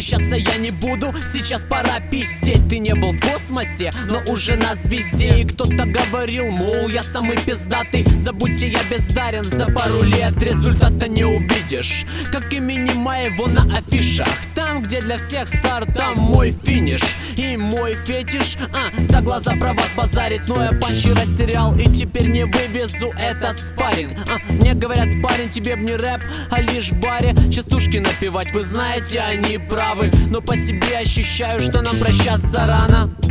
прощаться я не буду, сейчас пора пиздеть. Ты не был в космосе, но уже на звезде. И кто-то говорил, мол, я самый пиздатый. Забудьте, я бездарен, за пару лет результата не увидишь. Как имени моего на афишах. Там, где для всех старт, там мой финиш. И мой фетиш, за глаза про вас базарит. Но я панчи растерял и теперь не вывезу этот спарринг. Мне говорят, парень, тебе б не рэп, а лишь в баре частушки напевать. Вы знаете, они правы, но по себе ощущаю, что нам прощаться рано.